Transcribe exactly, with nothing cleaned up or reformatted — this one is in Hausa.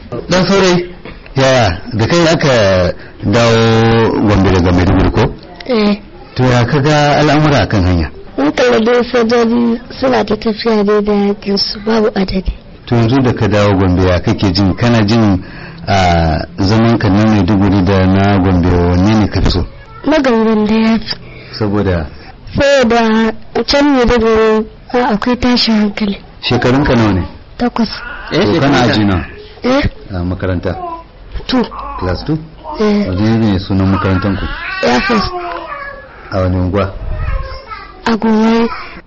dan saurayi yaya da kai aka dawo Gombe daga Maiduguri ko? Eh. To ya kaga al'amura kan hanya? Mun kalla dai sojoji suna ta tafiya dai da yakin su babu adadi. To yanzu da ka dawo Gombe ya kake jin kana jin a zaman ka na Maiduguri da na Gombe wanne ne ka fi so? Na Gombe da ya fi. Saboda? Saboda can Maiduguri akwai tashin hankali. Shekarun ka nawa ne? Takwas. Eh kana aji na? Eh. A makaranta? Two. Class two? Eh. Wajen ne sunan makarantar ku? Air Force. A wani unguwa? A Gombe.